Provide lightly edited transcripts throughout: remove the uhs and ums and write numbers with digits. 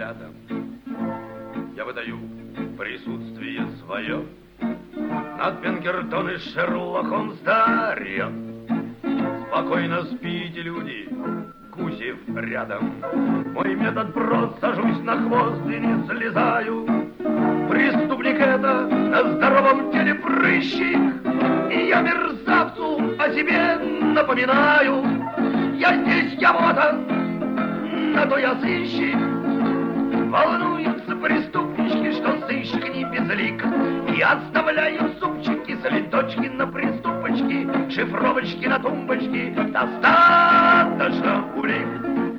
рядом. Я выдаю присутствие свое. Над Пинкертон и Шерлок Холмс дарят. Спокойно спите, люди, Гусев рядом. Мой метод прост, сажусь на хвост и не слезаю. Преступник это на здоровом теле прыщик, и я мерзавцу о себе напоминаю. Я здесь, я вот он, на то я сыщик. Волнуются преступнички, что сыщик не безлик. Я оставляю супчики, следочки на приступочки, шифровочки на тумбочке. Достаточно улик.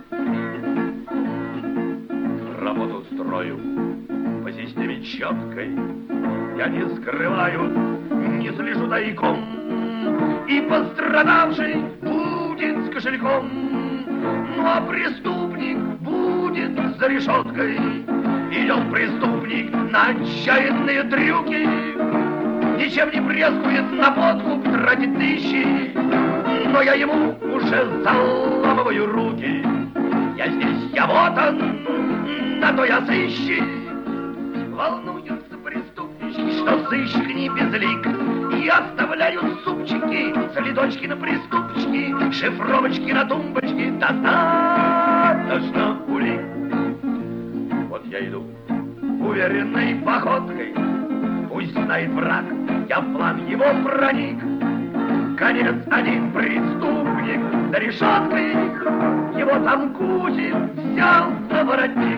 Работу строю по системе четкой. Я не скрываю, не слежу тайком. И пострадавший будет с кошельком. Ну а преступник будет за решеткой. Идет преступник на отчаянные трюки, ничем не брезгует на подкуп тратить тысячи. Но я ему уже заламываю руки. Я здесь, я вот он, на то я сыщик. Волнуются преступнички, что сыщик не безлик. И оставляют супчики, следочки на приступочки, шифровочки на тумбочке. Достаточно улик. Вот я иду уверенной походкой. Пусть знает враг, я в план его проник. Конец, один преступник за решеткой. Его там Кузин взял за воротник.